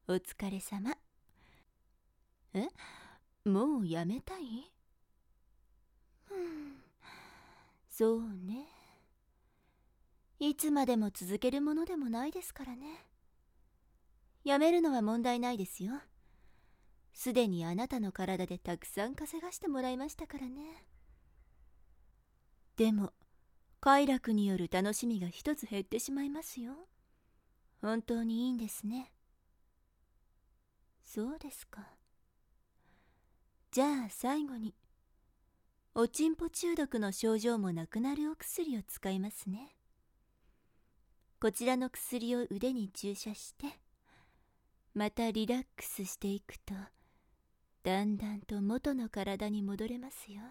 お疲れ様。もうやめたい？そうね。いつまでも続けるものでもないですからね。やめるのは問題ないですよ。すでにあなたの体でたくさん稼がしてもらいましたからね。でも、快楽による楽しみが一つ減ってしまいますよ。本当にいいんですね。そうですか。じゃあ最後に、おちんぽ中毒の症状もなくなるお薬を使いますね。こちらの薬を腕に注射して、またリラックスしていくと、だんだんと元の体に戻れますよ。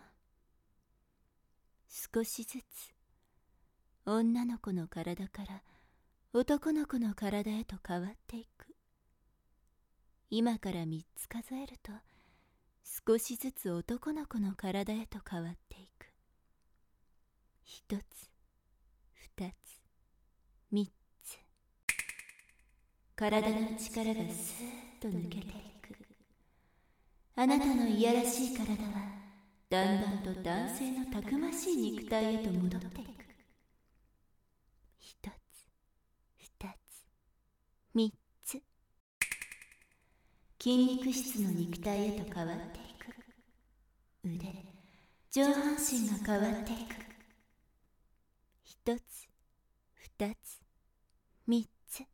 少しずつ、女の子の体から男の子の体へと変わっていく。今から3つ数えると、少しずつ男の子の体へと変わっていく。1つ、2つ、3つ。体の力がスーッと抜けていく。あなたのいやらしい体はだんだんと男性のたくましい肉体へと戻っていく。1つ、2つ、3つ。筋肉質の肉体へと変わっていく。腕、上半身が変わっていく。1つ、2つ、3つ。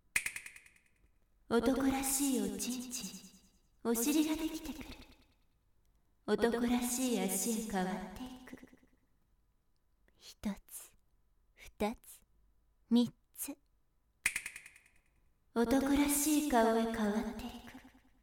男らしいおちんちん、お尻ができてくる。男らしい足へ変わっていく。1つ、2つ、3つ。男らしい顔へ変わっていく。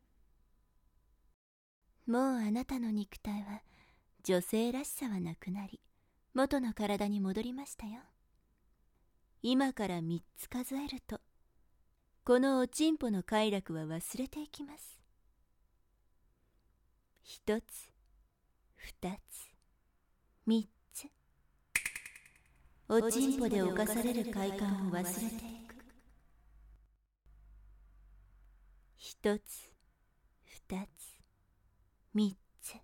もうあなたの肉体は女性らしさはなくなり、元の体に戻りましたよ。今から3つ数えると、このおちんぽの快楽は忘れていきます。1つ、2つ、3つ。おちんぽで侵される快感を忘れていく。1つ、2つ、3つ。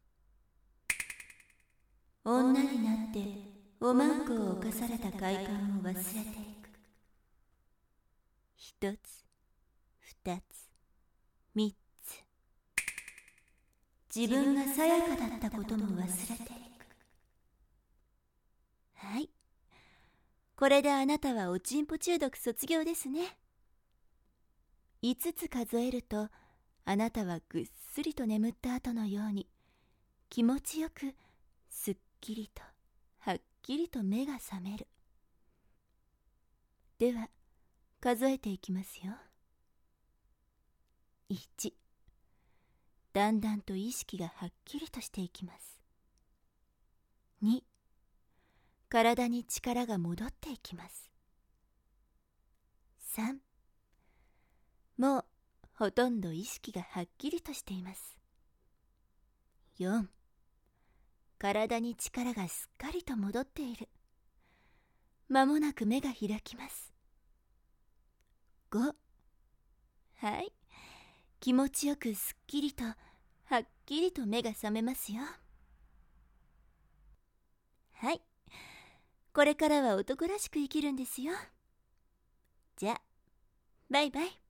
女になっておまんこを侵された快感を忘れていく。1つ、2つ、3つ。自分がさやかだったことも忘れていく。はい。これであなたはおちんぽ中毒卒業ですね。5つ数えると、あなたはぐっすりと眠った後のように、気持ちよく、すっきりと、はっきりと目が覚める。では、数えていきますよ。1、だんだんと意識がはっきりとしていきます。2、体に力が戻っていきます。3、もうほとんど意識がはっきりとしています。4、体に力がすっかりと戻っている。まもなく目が開きます。5、はい、気持ちよくすっきりとはっきりと目が覚めますよ。はい、これからは男らしく生きるんですよ。じゃあ、バイバイ。